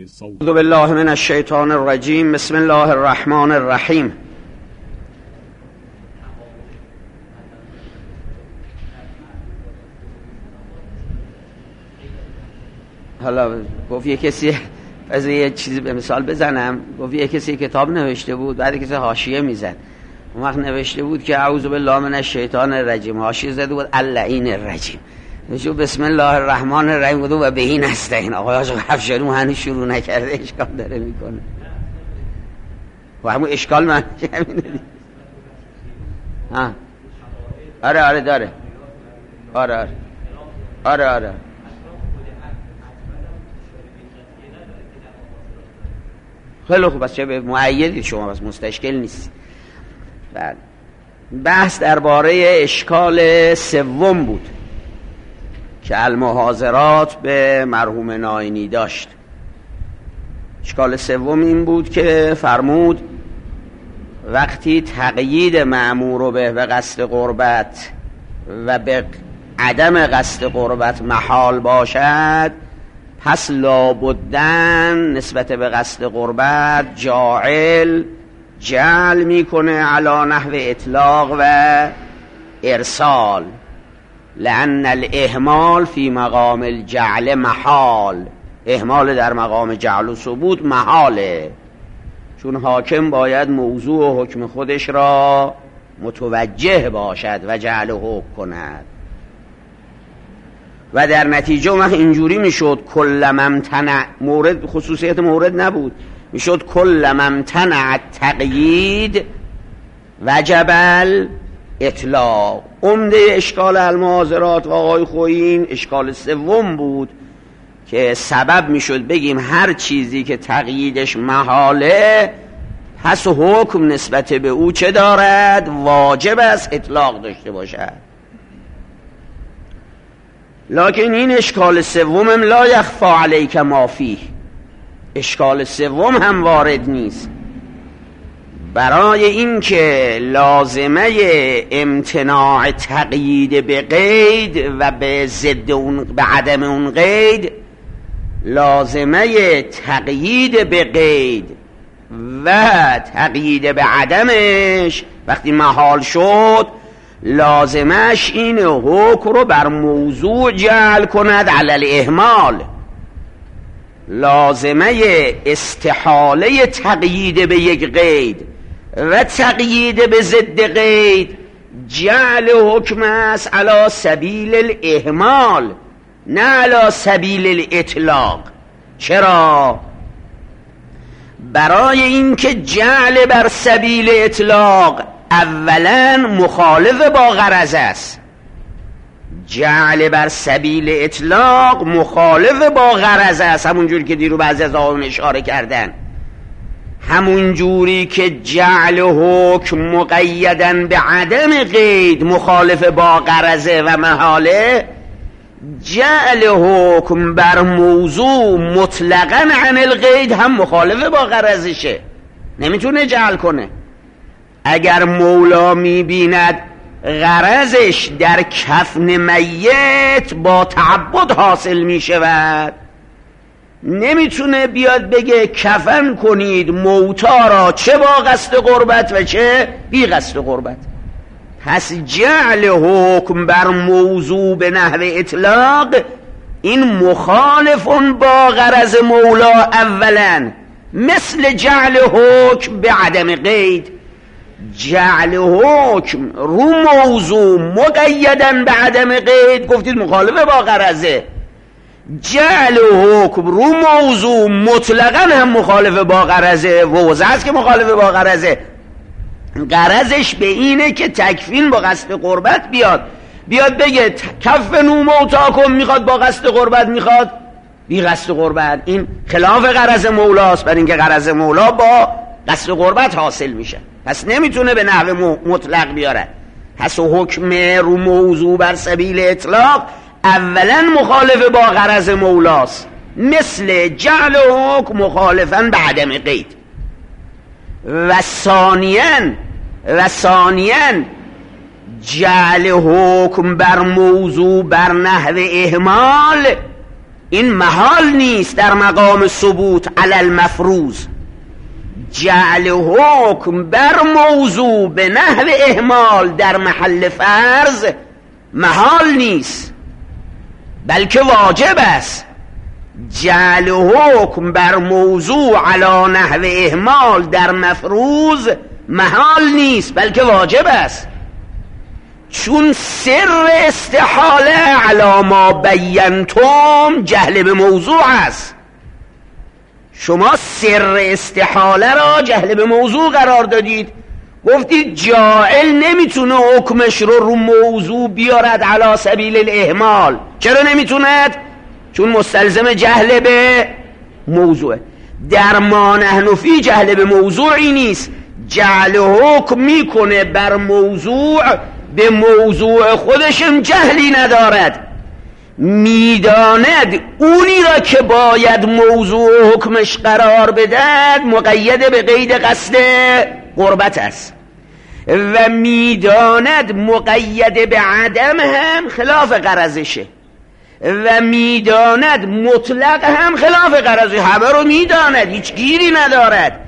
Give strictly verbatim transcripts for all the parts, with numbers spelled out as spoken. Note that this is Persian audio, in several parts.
صوت. اعوذ بالله من الشیطان الرجیم. بسم الله الرحمن الرحیم. حالا گفت یه کسی، از یه چیزی به مثال بزنم، گفت یه کسی کتاب نوشته بود، بعد کسی حاشیه میزن، اون وقت نوشته بود که اعوذ بالله من الشیطان الرجیم، حاشیه زده بود اللعین الرجیم، نشو بسم الله الرحمن الرحیم گفت و بهین نستعین. آقای حاج افشاری هنوز شروع نکرده، اشکال داره میکنه و همون اشکال من همینه. ها آره آره داره آره آره آره آره خیلی خوب. بس چه به معیدید شما، بس مستشکل نیست. بعد بحث درباره اشکال سوم بود که المحاضرات به مرحوم ناینی داشت. اشکال سوم این بود که فرمود وقتی تقیید مأمور به به قصد قربت و به عدم قصد قربت محال باشد، پس لابدن نسبت به قصد قربت جاعل جعل میکنه علا نحو اطلاق و ارسال، لأن الاهمال فی مقام الجعل محال. اهمال در مقام جعل و ثبوت محاله، چون حاکم باید موضوع و حکم خودش را متوجه باشد و جعل و حکم کند و در نتیجه وقت اینجوری میشد کل ممتنع، مورد خصوصیت مورد نبود، میشد کل ممتنع تقیید وجب اطلاق. عمده اشکال المحاضرات و آقای خویین اشکال سوم بود که سبب میشد بگیم هر چیزی که تقییدش محاله پس حکم نسبت به او چه دارد؟ واجب است اطلاق داشته باشد. لکن این اشکال سوم لا یخفی علیک ما فیه، اشکال سوم هم وارد نیست. برای اینکه لازمه امتناع تقیید به قید و به ضد اون، به عدم اون قید، لازمه تقیید به قید و تقیید به عدمش وقتی محال شد، لازمش این حکم رو بر موضوع جعل کند علی الاهمال. لازمه استحاله تقیید به یک قید و تقیید به ضد قید جعل حکم است علی سبیل الاهمال نه علی سبیل الاطلاق. چرا؟ برای اینکه جعل بر سبیل اطلاق اولا مخالف با غرض است. جعل بر سبیل اطلاق مخالف با غرض است، همون جوری که دیرو بعضی از آقایون اشاره کردن. همون جوری که جعل حکم مقیدن به عدم قید مخالف با غرضه و محاله، جعل حکم بر موضوع مطلقاً عن القید هم مخالف با غرضشه، نمیتونه جعل کنه. اگر مولا میبیند غرضش در کفن میت با تعبد حاصل میشود، نمیتونه بیاد بگه کفن کنید موتا را چه با قصد قربت و چه بی قصد قربت. پس جعل حکم بر موضوع به نحو اطلاق این مخالفون با غرض مولا اولا، مثل جعل حکم به عدم قید. جعل حکم رو موضوع مقیدن به عدم قید گفتید مخالفه با غرضه، جعل حکم رو موضوع مطلقا هم مخالفه با غرضه. واضح است که مخالفه با غرضه. غرضش به اینه که تکفین با قصد قربت بیاد بیاد بگه کفنوا موتاکم، میخواد با قصد قربت، میخواد بی قصد قربت. این خلاف غرض مولاست، برای اینکه غرض مولا با قصد قربت حاصل میشه، پس نمیتونه به نحو مطلق بیاره. پس حکم رو موضوع بر سبیل اطلاق اولا مخالف با غرض مولاست، مثل جعل حکم مخالفا به عدم قید. و ثانیاً و ثانیاً جعل حکم بر موضوع بر نحو اهمال این محال نیست در مقام ثبوت علی المفروض. جعل حکم بر موضوع به نحو اهمال در محل فرض محال نیست، بلکه واجب است. جعل حکم بر موضوع علی نحو اهمال در مفروض محال نیست، بلکه واجب است. چون سر استحاله علی ما بینتم جهل به موضوع است. شما سر استحاله را جهل به موضوع قرار دادید، گفتید جاعل نمیتونه حکمش رو رو موضوع بیارد علی سبیل الاهمال. چرا نمیتوند؟ چون مستلزم جهل به موضوع. در ما نحن فی جهل به موضوعی نیست، جعل حکم میکنه بر موضوع، به موضوع خودشم جهلی ندارد، میداند اونی را که باید موضوع حکمش قرار بدهد مقید به قید قصد قربت است و میداند مقید به عدم هم خلاف غرضشه و میداند مطلق هم خلاف غرضه. همه رو میداند، هیچ گیری ندارد.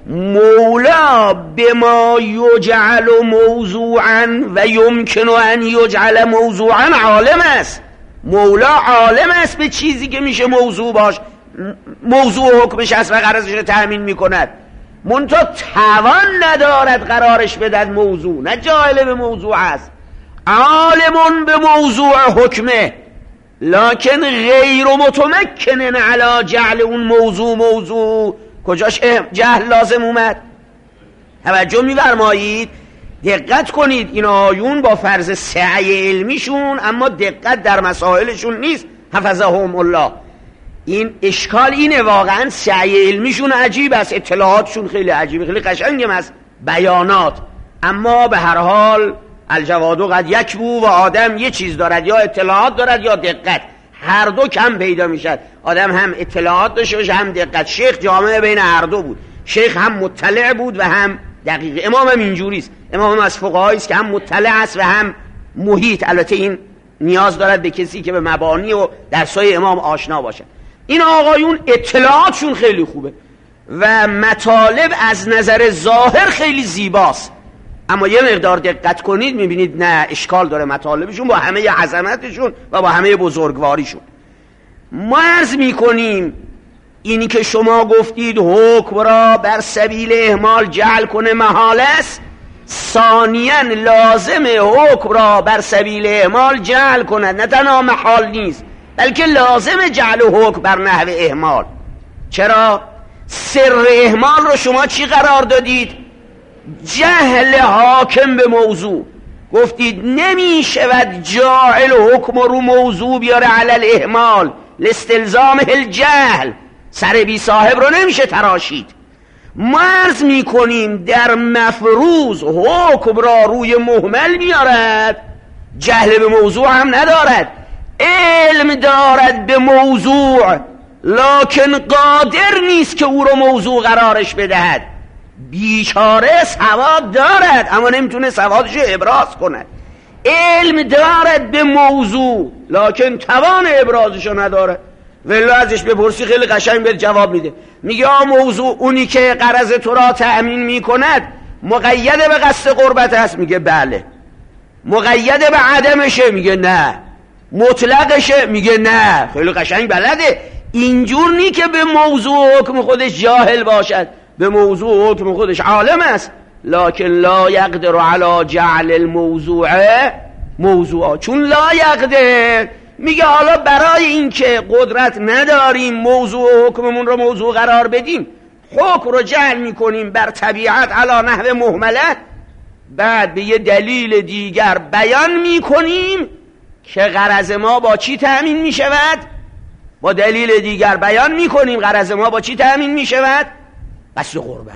مولا بما یجعل موضوعا و یمکن ان یجعل موضوعا عالم است. مولا عالم است به چیزی که میشه موضوع باش، موضوع حکمش است و غرضش رو تأمین میکند، منتها توان ندارد قرارش بدهد موضوع. نه جاهل به موضوع است، عالم به موضوع حکمه، لکن غیر متمکن علی جعل اون موضوع موضوع. کجاش جهل لازم اومد؟ توجه می‌فرمایید؟ دقت کنید، این آیون با فرض سعی علمیشون اما دقت در مسائلشون نیست حفظهم الله. این اشکال اینه، واقعا سعی علمیشون عجیب است، اطلاعاتشون خیلی عجیبه، خیلی قشنگم است بیانات، اما به هر حال الجواد قد یکبو و آدم یه چیز دارد، یا اطلاعات دارد یا دقت، هر دو کم پیدا میشد. آدم هم اطلاعات داشته باشه هم دقت. شیخ جامعه بین هر دو بود، شیخ هم مطلع بود و هم دقیق. امام هم اینجوریست، امام هم از فقهایی است که هم مطلع است و هم محیط. البته این نیاز دارد به کسی که به مبانی و درسای امام آشنا باشه. این آقایون اطلاعاتشون خیلی خوبه و مطالب از نظر ظاهر خیلی زیباست، اما یه مقدار دقت کنید میبینید نه، اشکال داره مطالبشون با همه عظمتشون و با همه بزرگواریشون. ما عرض میکنیم اینی که شما گفتید حکم را بر سبیل اهمال جعل کنه محال است، ثانیاً لازم حکم را بر سبیل اهمال جعل کند، نه تنها محال نیست بلکه لازم جعل حکم بر نحو اهمال. چرا؟ سر اهمال رو شما چی قرار دادید؟ جهل حاکم به موضوع. گفتید نمی شود جاعل حکم رو موضوع بیاره علی الاهمال لاستلزام الجهل، سر بی صاحب رو نمیشه تراشید. ما عرض می کنیم در مفروض حکم را روی مهمل بیارد، جهل به موضوع هم ندارد، علم دارد به موضوع لکن قادر نیست که او رو موضوع قرارش بدهد. بیچاره سواد دارد اما نمیتونه سوادش رو ابراز کند، علم دارد به موضوع لکن توان ابرازش رو نداره. ولی ازش بپرسی خیلی قشنگ بهت جواب میده، میگه آ موضوع اونی که غرض تو را تأمین میکند مقید به قصد قربت است، میگه بله. مقید به عدمشه، میگه نه. مطلقشه، میگه نه. خیلی قشنگ بلده. اینجور نی که به موضوع حکم خودش جاهل باشد، به موضوع حکم خودش عالم است، لکن لا یقدر علی جعل الموضوع موضوعا. چون لا یقدر، میگه حالا برای این که قدرت نداریم موضوع حکممون رو موضوع قرار بدیم، حکم رو جعل میکنیم بر طبیعت علی نحو مهمله، بعد به یه دلیل دیگر بیان میکنیم که غرض ما با چی تأمین میشود؟ با دلیل دیگر بیان میکنیم غرض ما با چی تأمین میشود؟ قصد قربت.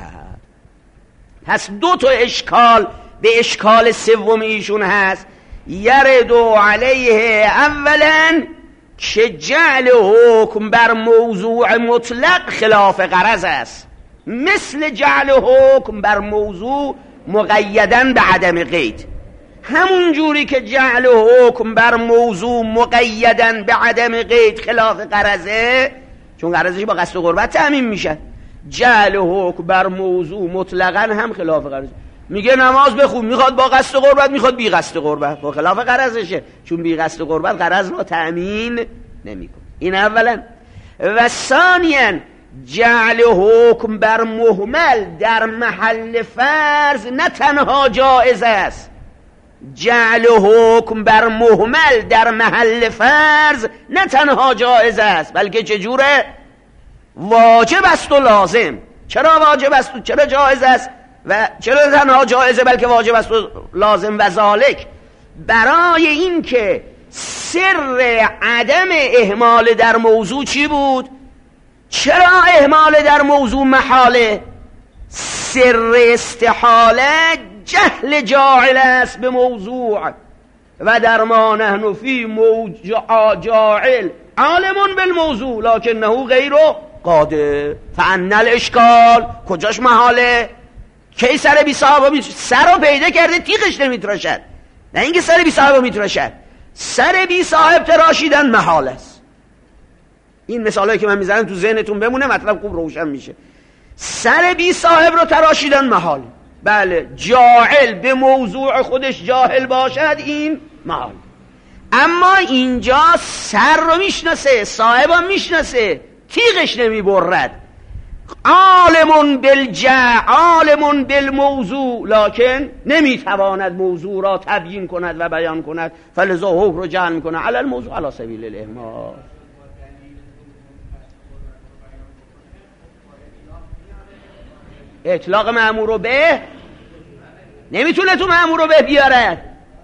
پس دو تا اشکال به اشکال سوم ایشون هست. یردو علیه اولا که جعل حکم بر موضوع مطلق خلاف غرض است، مثل جعل حکم بر موضوع مقیدن به عدم قید. همون جوری که جعل حکم بر موضوع مقیدن به عدم قید خلاف غرضه، چون غرضش با قصد و قربت تأمین میشه، جعل حکم بر موضوع مطلقا هم خلاف غرضه. میگه نماز بخون، میخواد با قصد و قربت، میخواد بی قصد و قربت، با خلاف غرضشه، چون بی قصد و قربت غرض رو تأمین نمیکنه. این اولا. و ثانیاً جعل حکم بر مهمل در محل فرض نه تنها جائز است، جعل حکم بر مهمل در محل فرض نه تنها جائز است بلکه چجوره؟ واجب است و لازم. چرا واجب است و چرا جائز است و چرا تنها جائزه بلکه واجب است و لازم؟ و ذالک، برای این که سر عدم اهمال در موضوع چی بود؟ چرا اهمال در موضوع محاله؟ سر استحاله جهل جاعل است به موضوع و در ما نحن فی موضوع جاعل عالمون بالموضوع لکنه غیر قادر. فان الاشکال کجاش محاله؟ کی سر بی صاحب می سر رو پیدا کرده تیغش نمیتراشد، نه اینکه سر بی صاحب میتراشد. سر بی صاحب تراشیدن محال است. این مثالایی که من میزنم تو ذهنتون بمونه، مطلب خوب روشن میشه. سر بی صاحب رو تراشیدن محال. بله، جاهل به موضوع خودش جاهل باشد این محال. اما اینجا سر رو میشناسه، صاحب هم میشناسه، تیغش نمیبرد. عالمون بالجع عالمون بالموضوع لکن نمیتواند موضوع را تبیین کند و بیان کند، فلذا حکم رو جعل میکنه علی الموضوع علی سبیل الاهمال. اطلاق مأمور به نمیتونه تو مأمور به بیاره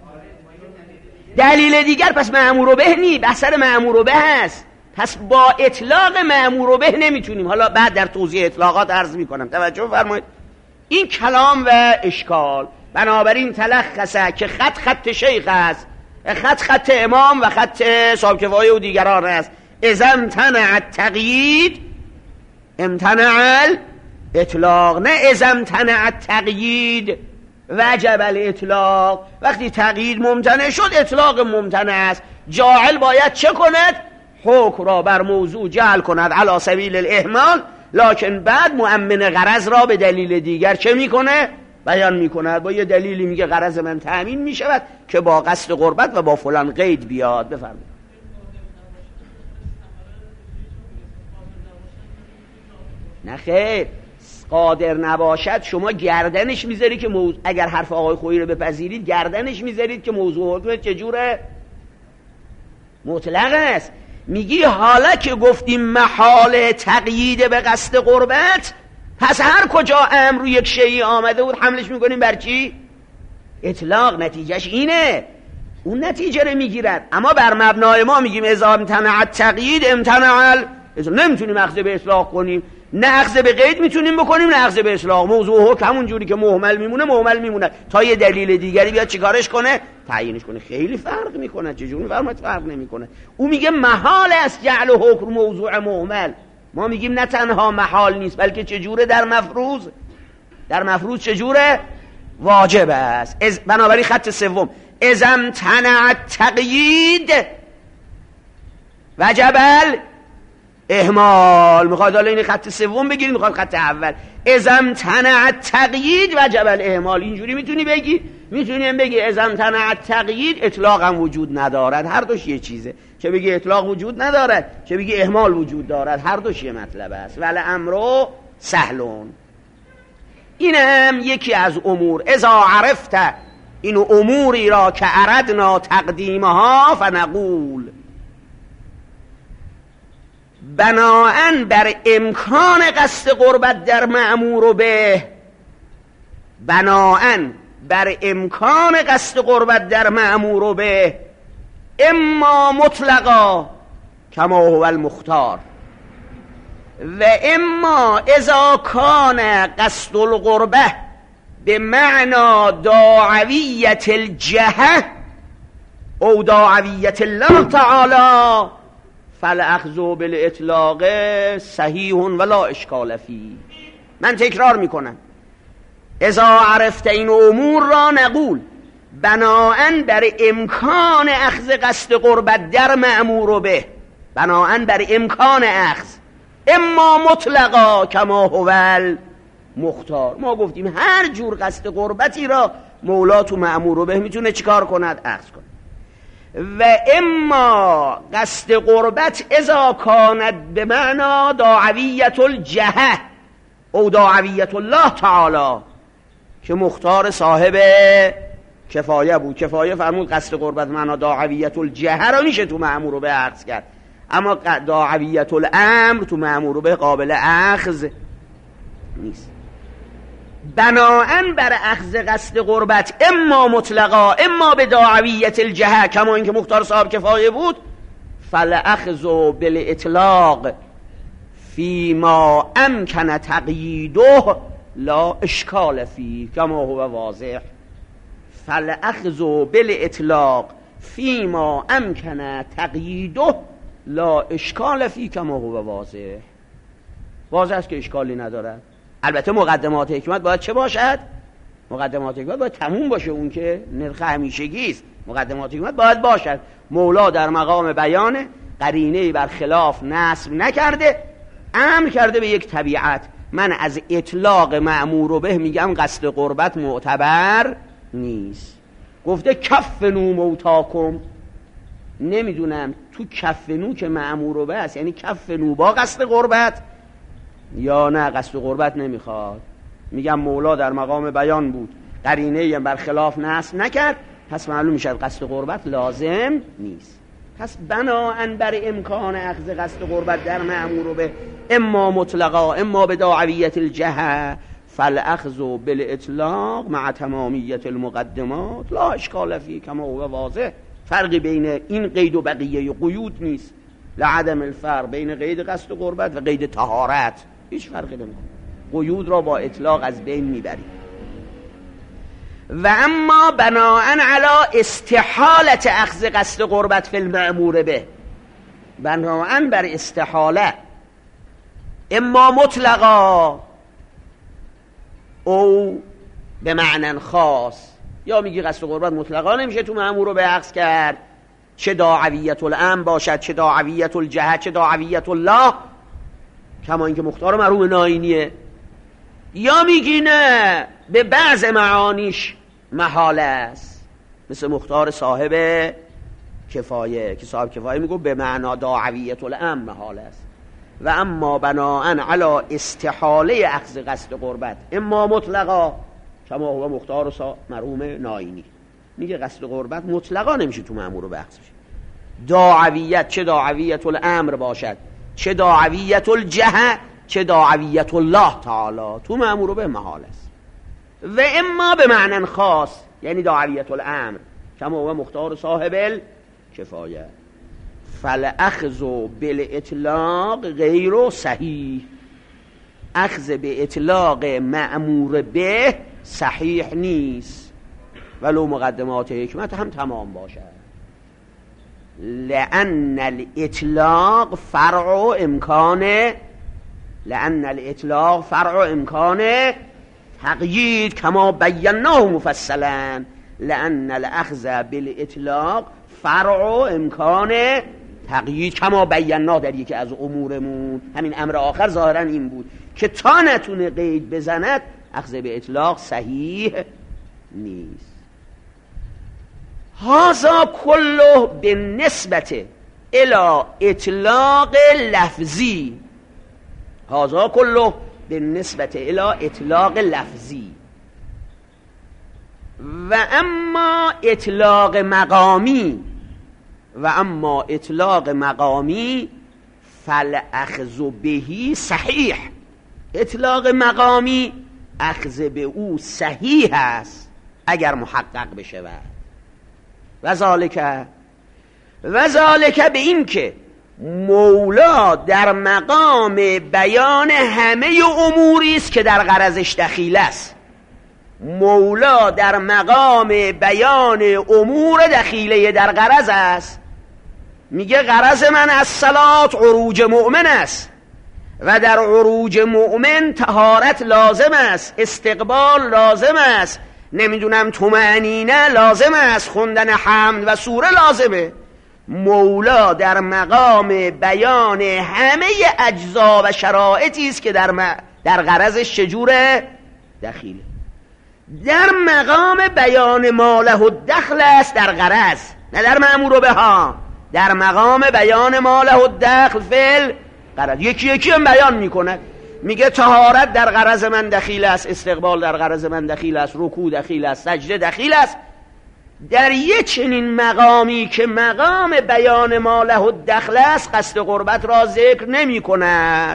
دلیل دیگر، پس مأمور به نی، بحثر مأمور به هست. پس با اطلاق مأمور به نمیتونیم. حالا بعد در توضیح اطلاقات عرض میکنم، توجه فرمایید. این کلام و اشکال بنابراین تلخصه که خط خط شیخ است، خط خط امام و خط صاحب کفایه و دیگران است. اذا امتنع التقیید امتنع اطلاق، نه اذا امتنع التقیید وجب الاطلاق. وقتی تقیید ممتنع شد اطلاق ممتنع است. جاعل باید چه کند؟ حکم را بر موضوع جعل کند علی سبیل الاهمال، لکن بعد مؤمن غرض را به دلیل دیگر چه میکنه؟ بیان میکند. با یه دلیلی میگه غرض من تأمین میشود که با قصد قربت و با فلان قید بیاد. بفرمایید. نه خیر، قادر نباشد شما گردنش میذاری که موضوع، اگر حرف آقای خویی رو بپذیرید گردنش میذارید که موضوع حکم چجوره؟ مطلق است. میگی حالا که گفتیم محال تقیید به قصد قربت، پس هر کجا امر رو یک شیئی آمده بود حملش میکنیم بر چی؟ اطلاق. نتیجهش اینه، اون نتیجه رو میگیرد. اما بر مبنای ما میگیم اذا امتنع التقیید امتنع، نمیتونیم اخذ به اطلاق کنیم، نه اخذ به قید میتونیم بکنیم نه اخذ به اطلاق. موضوع حکم همون جوری که محمل میمونه محمل میمونه تا یه دلیل دیگری بیاد چیکارش کنه؟ تعیینش کنه. خیلی فرق میکنه. چجوری میفرماید فرق نمیکنه؟ او میگه محال است جعل حکم موضوع محمل، ما میگیم نه تنها محال نیست بلکه چجوره؟ در مفروض. در مفروض چجوره؟ واجب است. از بنابراین خط سوم اذا امتنع التقیید وجب اهمال. میخواد حالا این خط سوم بگیرید، میخواد خط اول. اذا امتنع التقیید وجب الاهمال. اینجوری میتونی بگی، میتونیم بگی اذا امتنع التقیید اطلاق هم وجود ندارد. هر دوش یه چیزه، چه بگی اطلاق وجود ندارد چه بگی اهمال وجود دارد، هر دوش یه مطلب است. ولی امرو سهلون. این هم یکی از امور. اذا عرفت این اموری را که اردنا تقدیمها فنقول، بناءً بر امکان قصد قربت در مأمور به، بناءً بر امکان قصد قربت در مأمور به، اما مطلقا کما هو المختار و اما اذا کان قصد القربه به معنا داعویت الجهه او داعویت الله تعالی فالاخذ بالاطلاق صحیح ولا اشکال فیه. من تکرار میکنم. اذا عرفت این امور را نقول، بناءً بر امکان اخذ قصد قربت در مأمور به، بناءً بر امکان اخذ، اما مطلقا کما هو مختار. ما گفتیم هر جور قصد قربتی را مولا تو مأمور به میتونه چیکار کند؟ اخذ کند. و اما قصد قربت اذا کانت به معنا داعویت الجهه او داعویت الله تعالی، که مختار صاحب کفایه بود. کفایه فرمود قصد قربت معنا داعویت الجهه را میشه تو مأمور به اخذ کرد، اما داعویت الامر تو مأمور به قابل اخذ نیست. بناءً بر اخذ قصد قربت اما مطلقا اما به داعویت الجهه، کما اینکه مختار صاحب کفایه بود، فالاخذ بالاطلاق فیما امکن تقییده لا اشکال فیه کما هو واضح. فالاخذ بالاطلاق فیما امکن تقییده لا اشکال فیه کما هو واضح. واضح است که اشکالی ندارد. البته مقدمات حکمت باید چه باشد؟ مقدمات حکمت باید تموم باشه، اون که نرخ همیشگی است. مقدمات حکمت باید باشد. مولا در مقام بیان قرینه‌ای بر خلاف نصب نکرده، امر کرده به یک طبیعت. من از اطلاق مأمور به میگم قصد قربت معتبر نیست. گفته کفنو موتاکم، نمیدونم تو کفنو که مأمور به است یعنی کفنو با قصد قربت یا نه قصد قربت نمیخواد. میگم مولا در مقام بیان بود، قرینه بر خلاف نصب نکرد، پس معلوم میشه قصد قربت لازم نیست. پس بناءً بر امکان اخذ قصد قربت در مأمور به اما مطلقا اما به داعویت الجهه، فالاخذ بالاطلاق مع تمامیت المقدمات لا اشکال فیه کما هو واضح. فرقی بین این قید و بقیه قیود نیست، لعدم الفرق بین قید قصد قربت و قید طهارت، هیچ فرقی نمیکنه. قیود را با اطلاق از بین میبریم. و اما بناءً علی استحالت اخذ قصد قربت فی المأمور به، بناءً بر استحاله اما مطلقا او به معنی خاص، یا میگی قصد قربت مطلقا نمیشه تو مأمور به اخذ کرد، چه داعویت الامر باشد چه داعویت الجهه چه داعویت الله، کما اینکه مختار مرحوم ناینیه. یا میگی نه به بعض معانیش محاله است، مثل مختار صاحب کفایه که صاحب کفایه میگو به معنا داعویت الامر محاله است. و اما بناءً علی استحاله اخذ قصد قربت اما مطلقا کما هو مختار مرحوم ناینی، میگه قصد قربت مطلقا نمیشه تو مأمور به اخذ بشه. داعویت چه داعویت الامر باشد چه داعویت الجهه چه داعویت الله تعالی تو مأمور به محال است. و اما به معنی خاص یعنی داعویت الامر کما هو مختار صاحب کفایه، فالاخذ بالاطلاق غیر صحیح، اخذ به اطلاق مأمور به صحیح نیست ولو مقدمات حکمت هم تمام باشد. لأن الاطلاق فرع امکان لأن الاطلاق فرع امکان تقیید کما بیناه مفصلا. لأن الاخذ بالاطلاق فرع امکان تقیید کما بیناه در یکی از امورمون، همین امر آخر ظاهرا این بود که تا نتونه قید بزند اخذ به اطلاق صحیح نیست. هذا کله بالنسبت الى اطلاق لفظی، هذا کله بالنسبت الى اطلاق لفظی. و اما اطلاق مقامی و اما اطلاق مقامی فالاخذ بهی صحیح، اطلاق مقامی اخذ به او صحیح است اگر محقق بشه. و ذالک و ذالک به این که مولا در مقام بیان همه اموری است که در غرضش دخیل است. مولا در مقام بیان امور دخیله در غرض است. میگه غرض من از صلات عروج مؤمن است و در عروج مؤمن طهارت لازم است، استقبال لازم است، نمیدونم طمأنینه لازم است، خوندن حمد و سوره لازمه. مولا در مقام بیان همه اجزا و شرایطی است که در م... در غرضش چجوره؟ دخیله. در مقام بیان ماله و دخل است در غرض، نه در مأمور به ها. در مقام بیان ماله و دخل فعل غرض یکی یکی هم بیان میکنه. میگه طهارت در غرض من دخیل است، استقبال در غرض من دخیل است، رکوع دخیل است، سجده دخیل است. در یک چنین مقامی که مقام بیان ماله و دخل است قصد قربت را ذکر نمی کند.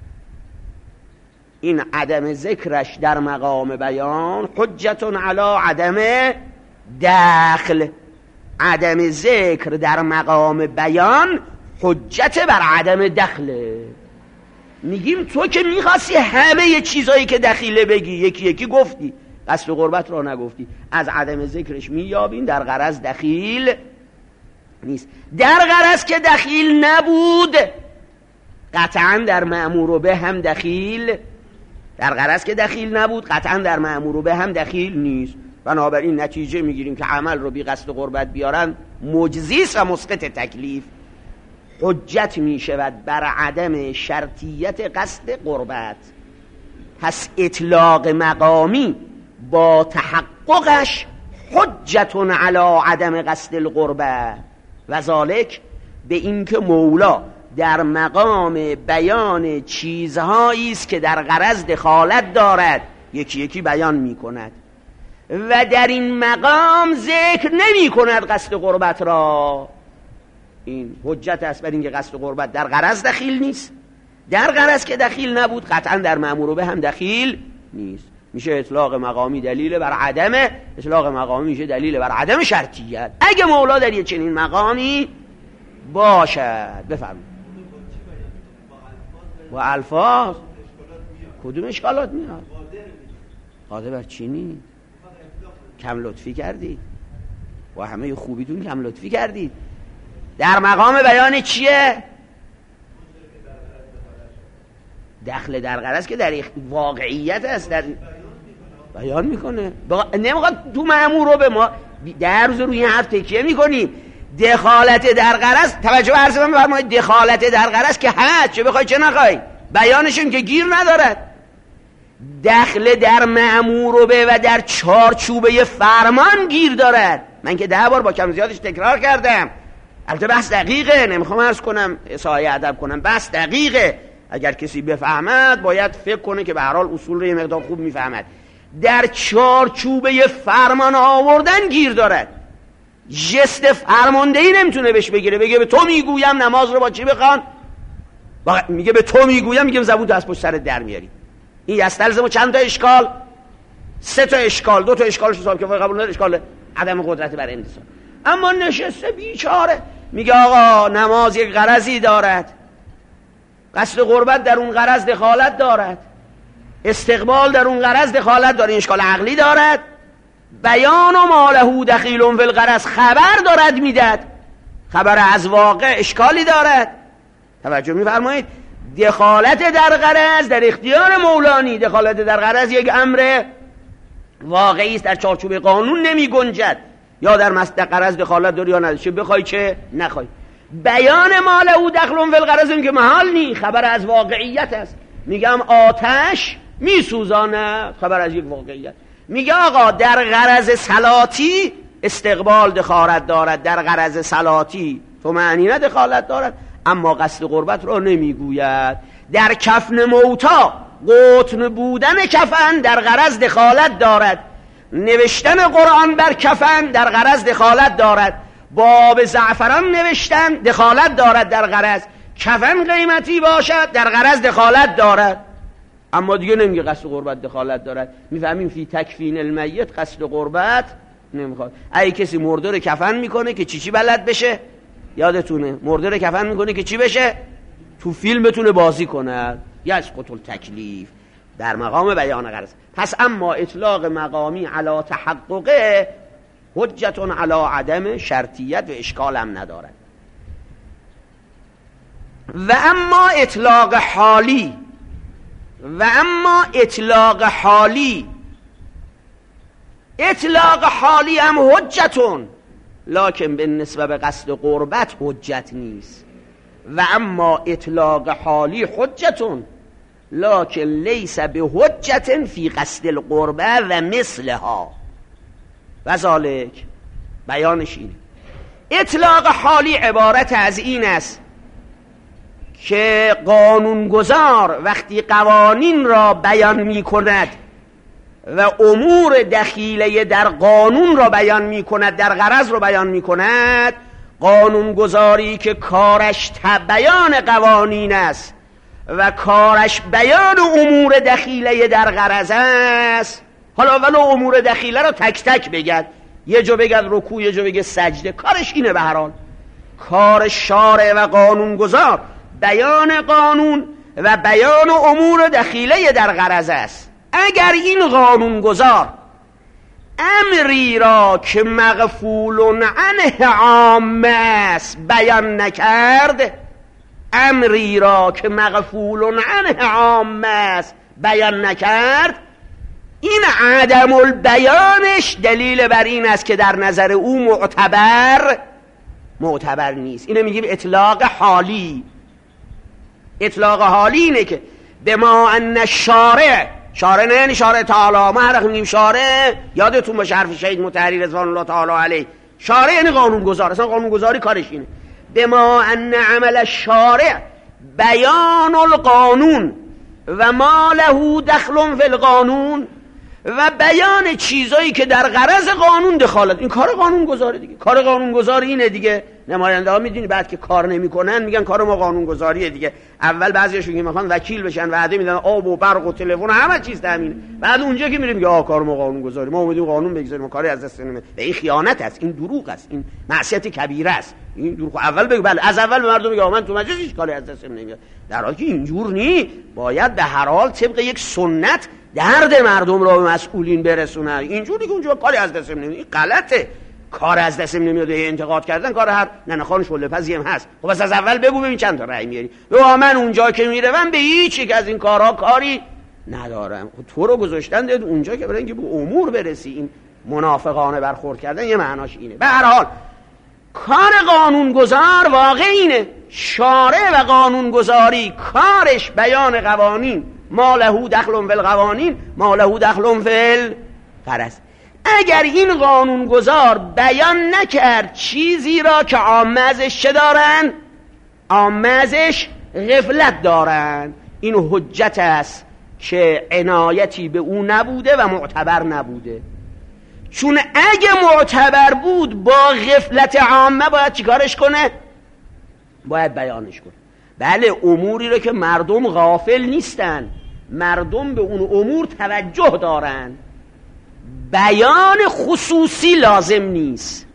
این عدم ذکرش در مقام بیان حجت علی عدم دخل. عدم ذکر در مقام بیان حجت بر عدم دخله. میگیم تو که میخواستی همه چیزایی که دخیله بگی یکی یکی گفتی، قصد قربت را نگفتی. از عدم ذکرش مییابین در غرض دخیل نیست. در غرض که دخیل نبود قطعا در مأمور به هم دخیل در غرض که دخیل نبود قطعا در مأمور به هم دخیل نیست. بنابراین نتیجه میگیریم که عمل رو بی قصد قربت بیارن مجزی است و مسقط تکلیف. حجت میشود بر عدم شرطیت قصد قربت. پس اطلاق مقامی با تحققش حجت علی عدم قصد القربه و ذالک به اینکه مولا در مقام بیان چیزهایی است که در غرض دخالت دارد یکی یکی بیان می کند و در این مقام ذکر نمی کند قصد قربت را. این حجت است بر اینکه قصد قربت در غرض دخیل نیست. در غرض که دخیل نبود قطعا در مأمور به هم دخیل نیست. میشه اطلاق مقامی دلیل بر عدم اطلاق مقامی میشه دلیل بر عدم شرطیت اگه مولا در یه چنین مقامی باشد. بفرمایید. با الفاظ کدوم اشکالات میاد؟ قادر بر چینی کم لطفی کردید و همه خوبیتون کم لطفی کردید. در مقام بیان چیه؟ دخل در غرض که در واقعیت است، در بیان میکنه. نمیخواد تو مأمور رو به ما در روز روی این حرف تکیه میکنیم. دخالت در غرض، توجه به عرض من بفرمایید، دخالت در غرض که هست، چه بخوای چه نخوای، بیانشون که گیر ندارد. دخل در مأمور به و در چارچوبه فرمان گیر دارد. من که ده بار با کم زیادش تکرار کردم. البته بحث دقیقه، نمیخوام عرض کنم اسای ادب کنم، بحث دقیقه. اگر کسی بفهمد باید فکر کنه که به هر حال اصول رو یه مقدار خوب میفهمد. در چارچوبه فرمان آوردن گیر دارد. جست فرماندهی نمیتونه بهش بگیره، بگه به تو میگویم نماز رو با چی بخوان، میگه به تو میگویم، میگه زبون از پشت سرت در میاری. این یستلزم چند تا اشکال؟ سه تا اشکال. دو تا اشکالش حساب که قبول نداره، اشکال عدم قدرت بر انتصار. اما نشسته بیچاره میگه آقا نماز یک غرضی دارد، قصد قربت در اون غرض دخالت دارد، استقبال در اون غرض دخالت داره، این اشکال عقلی دارد. بیان و ماله دخیل فی الغرض خبر دارد میداد، خبر از واقع اشکالی دارد. توجه میفرمایید؟ دخالت در غرض در اختیار مولانی، دخالت در غرض یک امر واقعی است، در چارچوب قانون نمی گنجد. یا در مصدر غرض دخالت داری یا نداری، چه بخوای چه نخوای. بیان ماله دخل فی الغرض این که محال نی، خبر از واقعیت است. میگم آتش میسوزاند، خبر از یک واقعیت. میگه آقا در غرض صلاتی استقبال دخالت دارد، در غرض صلاتی طمأنینه دخالت دارد، اما قصد قربت را نمیگوید. در کفن موتا قطن بودن کفن در غرض دخالت دارد، نوشتن قرآن بر کفن در غرض دخالت دارد، باب زعفران نوشتن دخالت دارد در غرض، کفن قیمتی باشد در غرض دخالت دارد. اما دیگه نمیگه قصد قربت دخالت دارد. میفهمیم فی تکفین المیت قصد قربت نمیخواد. اگه کسی مردار کفن میکنه که چی چی بلد بشه، یادتونه مردار کفن میکنه که چی بشه، تو فیلم بتونه بازی کنه، یسقط التکلیف در مقام بیان غرض. پس اما اطلاق مقامی علی تحقق حجت علی عدم شرطیت و اشکال هم ندارد. و اما اطلاق حالی و اما اطلاق حالی اطلاق حالی هم حجتون، لکن به نسبت به قصد قربت حجت نیست. و اما اطلاق حالی حجتون لکن لیس به حجت فی قصد القربه و مثلها و ذالک. بیانش اینه اطلاق حالی عبارت از این است که قانونگذار وقتی قوانین را بیان می کند و امور دخیله در قانون را بیان می کند، در غرض را بیان می کند، قانونگذاری که کارش بیان قوانین است و کارش بیان امور دخیله در غرض است، حالا ولو امور دخیله را تک تک بگد، یه جا بگد رکوع، یه جا بگد سجده، کارش اینه. به هر حال کار شارع و قانونگذار بیان قانون و بیان امور دخیله در غرض است. اگر این قانونگذار امری را که مغفول عنه عامه است بیان نکرد، امری را که مغفول عنه عامه است بیان نکرد، این عدم البیانش دلیل بر این است که در نظر او معتبر معتبر نیست. اینو میگیم اطلاق حالی. اطلاق حالی اینه که به ما ان شارع، شارع نه یعنی شارع تعالی، ما هر وقت میگیم شارع یادتون باشه حرف شهید مطهری رضوان الله تعالی علیه، شارع یعنی قانونگذار، اصلا قانونگذاری کارش اینه. به ما ان عمل الشارع بیان القانون و ما له دخل فی القانون، و بیان چیزایی که در غرض قانون دخالت، این کار قانونگذاری دیگه. کار قانونگذاری اینه دیگه. نماینده ها میدونی بعد که کار نمیکنن میگن کار ما قانونگذاریه دیگه. اول بعضیاشون که میخوان وکیل بشن وعده میدن آب و برق و تلفن و همه چیز تامینه، بعد اونجا که میره میگه آ کار ما قانونگذاری، ما اومدیم قانون بگذاریم، ما کاری از دست نمیده. این خیانت است، این دروغ است، این معصیت کبیره است. این دروغ اول بگو بله، از اول به مردم میگه من تو مجلس هیچ کاری از دست نمیاد، در حالی که اینجور نی. باید به هر حال طبق یک سنت درد مردم را به مسئولین برسونه. اینجوری که اونجا کاری از دست نمیاد، این غلطه. کار از دست نمیاد، انتقاد کردن کار هر ننخان شله پزی هم هست. خب بس از اول بگو ببین چند تا رأی میاری. و من اونجا که میروم به هیچ یک از این کارها کاری ندارم. خب تو رو گذاشتن دید اونجا که برای اینکه به امور برسی. این منافقانه برخورد کردن یه معناش اینه. به هر حال کار قانونگذار واقع اینه، شارع و قانونگذاری کارش بیان قوانین، ما له دخل فی القوانین ما له دخل فی الغرض. اگر این قانونگذار بیان نکرد چیزی را که عامه ازش چه دارن؟ عامه ازش غفلت دارن، این حجت است که عنایتی به او نبوده و معتبر نبوده. چون اگه معتبر بود با غفلت عامه باید چیکارش کنه؟ باید بیانش کنه. بله، اموری رو که مردم غافل نیستن، مردم به اون امور توجه دارن، بیان خصوصی لازم نیست.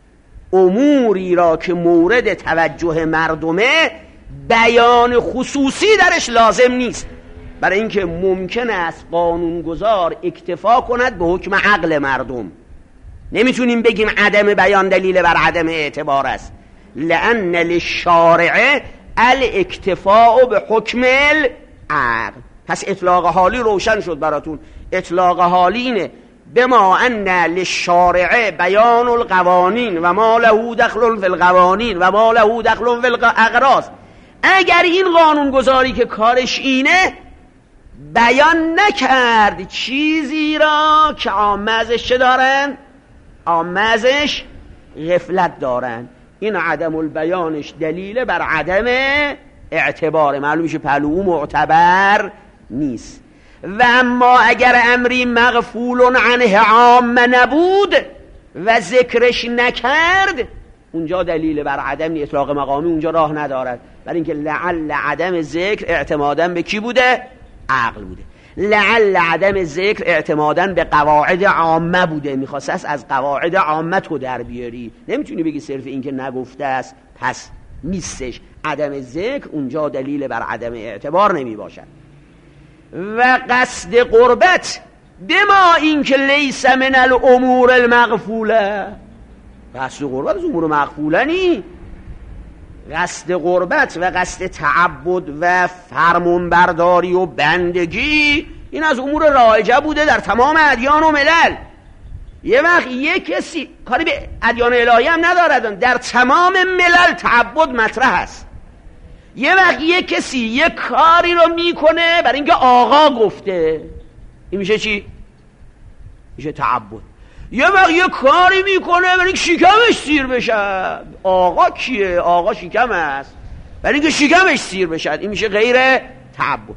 اموری را که مورد توجه مردمه بیان خصوصی درش لازم نیست، برای اینکه ممکن است قانونگذار اکتفا کند به حکم عقل مردم. نمیتونیم بگیم عدم بیان دلیل بر عدم اعتبار است، لأن للشارع الاکتفاء به حکم العقل. پس اطلاق حالی روشن شد براتون. اطلاق حالی اینه بما ان للشارع بیان القوانین و ما له دخل فی القوانین و ما له دخل فی الاغراض. اگر این قانونگذاری که کارش اینه بیان نکرد چیزی را که عامه ازش چه دارن؟ عامه ازش غفلت دارن، این عدم البیانش دلیل بر عدم اعتبار، معلوم میشه پهلو معتبر نیست. و اما اگر امری مغفول عنه عامه نبود و ذکرش نکرد، اونجا دلیل بر عدم اطلاق مقامی اونجا راه ندارد، برای اینکه لعل عدم ذکر اعتمادن به کی بوده؟ عقل بوده. لعل عدم ذکر اعتمادن به قواعد عامه بوده، میخواست از قواعد عامه تو در بیاری. نمیتونی بگی صرف این که نگفته است پس نیستش. عدم ذکر اونجا دلیل بر عدم اعتبار نمی باشد. و قصد قربت بما این که لیس من الامور المغفوله، قصد قربت از امور مغفوله نی. قصد قربت و قصد تعبد و فرمانبرداری و بندگی این از امور رایجه بوده در تمام ادیان و ملل. یه وقت یه کسی کاری به ادیان الهی هم ندارد، در تمام ملل تعبد مطرح است. یه وقت یه کسی یه کاری رو میکنه برای اینکه آقا گفته، این میشه چی؟ میشه تعبد. یه وقت یه کاری میکنه برای اینکه شکمش سیر بشه. آقا کیه؟ آقا شکم است، برای اینکه شکمش سیر بشه، این میشه غیر تعبد.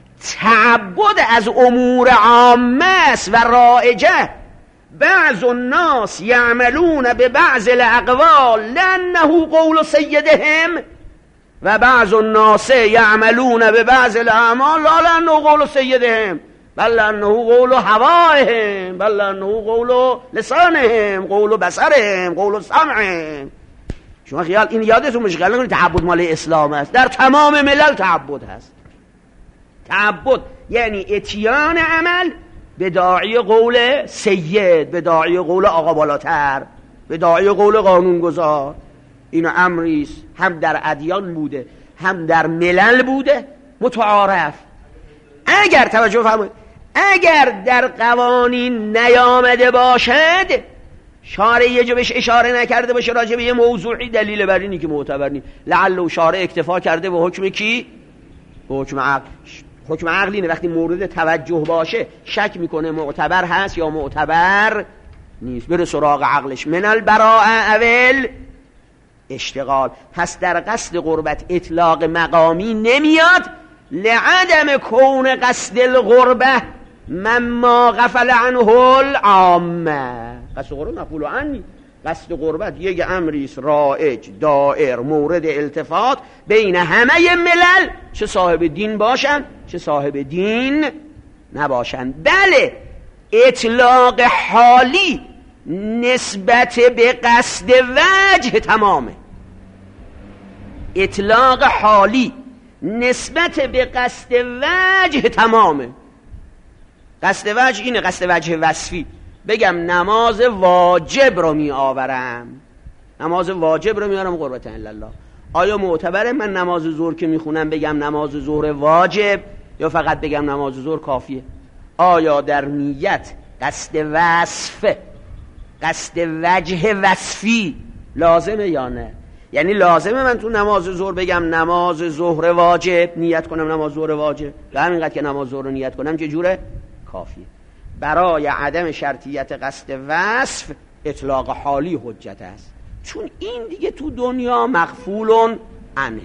تعبد از امور عامه است و رائجه. بعض الناس یعملون به بعض الاقوال لانه قول سیدهم و بعض الناس یعملون به بعض الاعمال لا لانه قول سیدهم بل لانه قول هوایهم بل لانه قول لسانهم قول بصرهم قول سمعهم. شما خیال این یادتون مشغل نکنید تعبد مال اسلام است، در تمام ملل تعبد هست. تعبد یعنی اتیان عمل به داعی قول سید، به داعی قول آقا بالاتر، به داعی قول قانونگذار. این امریست هم در ادیان بوده هم در ملل بوده متعارف. اگر توجه فرمایید اگر در قوانین نیامده باشد، شارع یه جا بهش اشاره نکرده باشه راجع به یه موضوعی، دلیل بر اینی که معتبر نیست. لعل شارع اکتفا کرده به حکم کی؟ به حکم عقل. حکم عقل اینه وقتی مورد توجه باشه شک میکنه معتبر هست یا معتبر نیست، بره سراغ عقلش. من البراء اول اشتغال. پس در قصد قربت اطلاق مقامی نمیاد لعدم کون قصد القربه مما غفل عنه العامه. قصد قربت مقبول عنی. قصد قربت یک امریست رائج دائر مورد التفات بین همه ملل، چه صاحب دین باشن چه صاحب دین نباشن. بله اطلاق حالی نسبت به قصد وجه تمامه. اطلاق حالی نسبت به قصد وجه تمامه. قصد وجه اینه، قصد وجه وصفی. بگم نماز واجب رو می آورم، نماز واجب رو می آورم قربت الا الله، آیا معتبره من نماز ظهر که می خونم بگم نماز ظهر واجب یا فقط بگم نماز ظهر کافیه؟ آیا در نیت قصد وصف، قصد وجه وصفی لازمه یا نه؟ یعنی لازمه من تو نماز ظهر بگم نماز ظهر واجب، نیت کنم نماز ظهر واجب، یا همینقدر که نماز ظهر رو نیت کنم چه جوره؟ کافیه. برای عدم شرطیت قصد وصف اطلاق حالی حجت است، چون این دیگه تو دنیا مغفول عنه.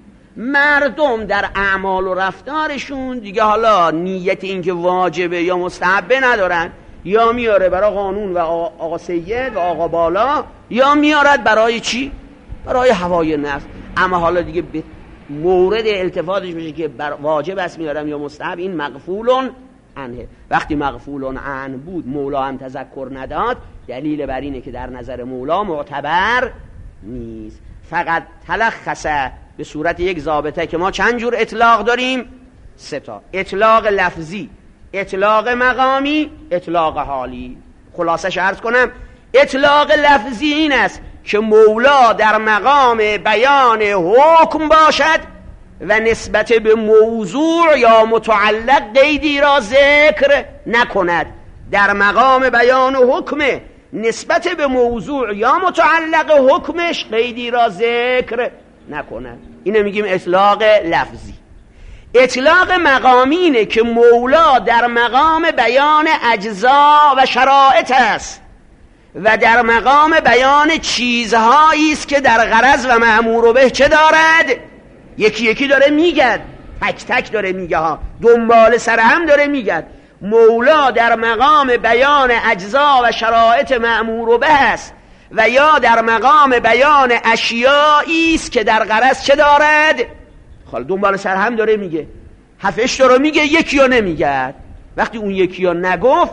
مردم در اعمال و رفتارشون دیگه حالا نیت این که واجبه یا مستحبه ندارن، یا میاره برای قانون و آقا سید و آقا بالا، یا میارد برای چی؟ برای هوای نفس. اما حالا دیگه به مورد التفاتش میشه که واجب است میارم یا مستحب، این مغفول عنه. وقتی مغفول عنه بود مولا هم تذکر نداد، دلیل بر اینه که در نظر مولا معتبر نیست. فقط تلخصه به صورت یک ضابطه که ما چند جور اطلاق داریم؟ سه تا. اطلاق لفظی، اطلاق مقامی، اطلاق حالی. خلاصش عرض کنم، اطلاق لفظی این است که مولا در مقام بیان حکم باشد و نسبت به موضوع یا متعلق قیدی را ذکر نکند. در مقام بیان حکم نسبت به موضوع یا متعلق حکمش قیدی را ذکر نکند. اینو میگیم اطلاق لفظی. اطلاق مقامی اینه که مولا در مقام بیان اجزا و شرائط است و در مقام بیان چیزهایی است که در غرض و مأمور به چه دارد، یکی یکی داره میگد، تک تک داره میگه ها، دنبال سر هم داره میگد. مولا در مقام بیان اجزا و شرائط مأمور به است و یا در مقام بیان اشیایی است که در غرض چه دارد، خاله دنبال سر هم داره میگه. هفتش تا رو میگه، یکی رو نمیگه. وقتی اون یکی رو نگفت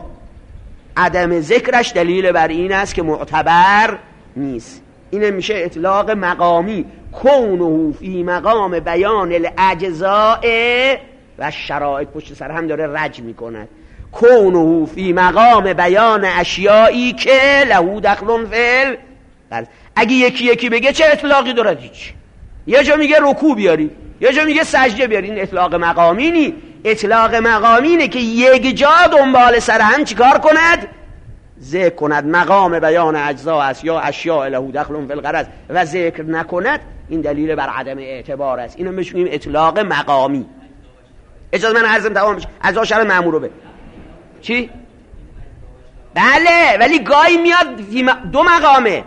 عدم ذکرش دلیل بر این است که معتبر نیست. این میشه اطلاق مقامی، کونه فی مقام بیان الاجزاء و شرائط. پشت سر هم داره رج میکند. کونه فی مقام بیان اشیایی که له دخل فعل. اگه یکی یکی بگه چه اطلاقی داره؟ هیچ. یه جا میگه رکوع بیاری، یه جا میگه سجده بیاری. این اطلاق مقامی نی. اطلاق مقامی نه که یک جا دنبال سر هم چیکار کند؟ ذکر کند مقام بیان اجزا است یا اشیاء له دخل فی الغرض و ذکر نکند، این دلیل بر عدم اعتبار است. اینو بهش میگیم اطلاق مقامی. اجازه من عرضم تمام بشه. اجزا شرط مأمور به چی؟ بله، ولی گاهی میاد دو مقامه.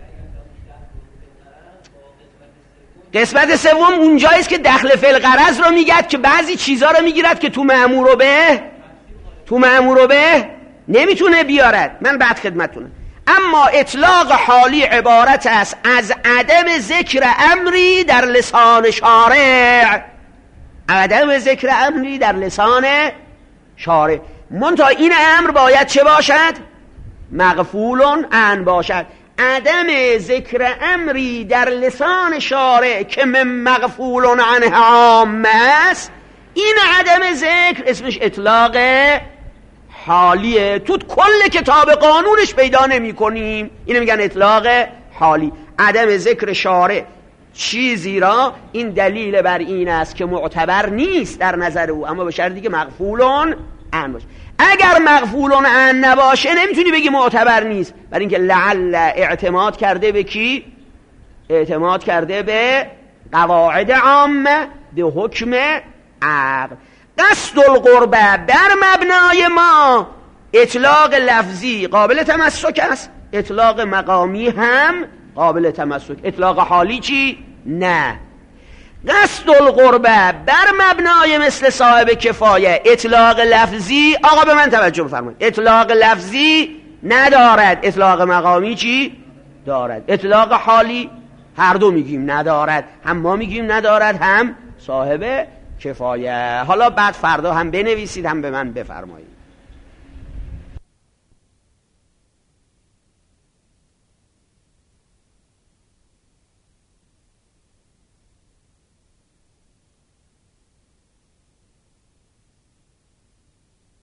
قسمت سوم اونجاییست که دخل فی الغرض رو میگد که بعضی چیزا رو میگیرد که تو مأمور به تو مأمور به نمیتونه بیارد. من بعد خدمتتونم. اما اطلاق حالی عبارت است از عدم ذکر امری در لسان شارع. عدم ذکر امری در لسان شارع. منتها این امر باید چه باشد؟ مغفول عن باشد. عدم ذکر امری در لسان شارع که من مغفول عنه عام است، این عدم ذکر اسمش اطلاق حالیه. تو کل کتاب قانونش پیدا نمی کنیم. اینو میگن اطلاق حالی. عدم ذکر شارع چیزی را این دلیل بر این است که معتبر نیست در نظر او، اما به شرطی که مغفول عن باشه. اگر مغفول عن نباشه نمیتونی بگی معتبر نیست، برای اینکه لعل اعتماد کرده به کی؟ اعتماد کرده به قواعد عامه، به حکم عقل. قصد القربه بر مبنای ما اطلاق لفظی قابل تمسک است، اطلاق مقامی هم قابل تمسک. اطلاق حالی چی؟ نه. قصد القربه بر مبنای مثل صاحب کفایه اطلاق لفظی، آقا به من توجه بفرمایید، اطلاق لفظی ندارد. اطلاق مقامی چی؟ دارد. اطلاق حالی هر دو میگیم ندارد، هم ما میگیم ندارد، هم صاحب کفایه. حالا بعد فردا هم بنویسید هم به من بفرمایید.